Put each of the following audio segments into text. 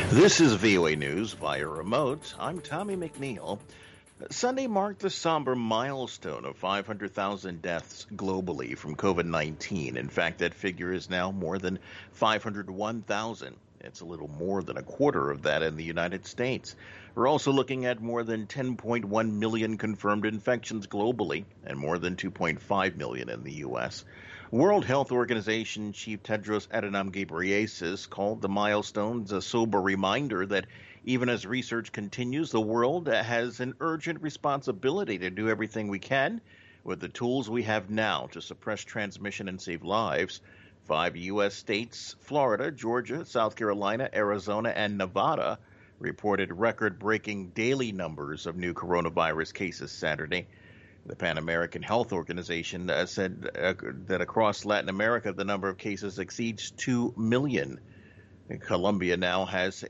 This is VOA News via remote. I'm Tommy McNeil. Sunday marked the somber milestone of 500,000 deaths globally from COVID 19. In fact, that figure is now more than 501,000. It's a little more than a quarter of that in the United States. We're also looking at more than 10.1 million confirmed infections globally and more than 2.5 million in the U.S. World Health Organization Chief Tedros Adhanom Ghebreyesus called the milestones a sober reminder that even as research continues, the world has an urgent responsibility to do everything we can with the tools we have now to suppress transmission and save lives. 5 U.S. states, Florida, Georgia, South Carolina, Arizona, and Nevada, reported record-breaking daily numbers of new coronavirus cases Saturday. The Pan American Health Organization said that across Latin America, the number of cases exceeds 2 million. Colombia now has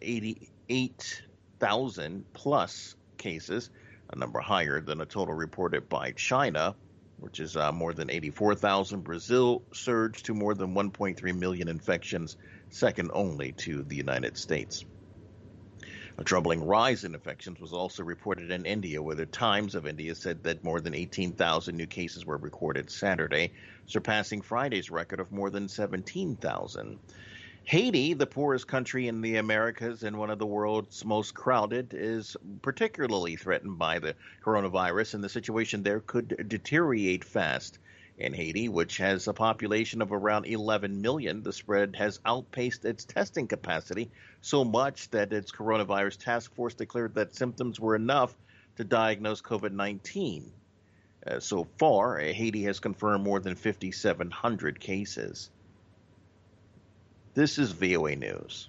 88,000 plus cases, a number higher than a total reported by China, which is more than 84,000. Brazil surged to more than 1.3 million infections, second only to the United States. A troubling rise in infections was also reported in India, where the Times of India said that more than 18,000 new cases were recorded Saturday, surpassing Friday's record of more than 17,000. Haiti, the poorest country in the Americas and one of the world's most crowded, is particularly threatened by the coronavirus, and the situation there could deteriorate fast. In Haiti, which has a population of around 11 million, the spread has outpaced its testing capacity so much that its coronavirus task force declared that symptoms were enough to diagnose COVID-19. So far, Haiti has confirmed more than 5,700 cases. This is VOA News.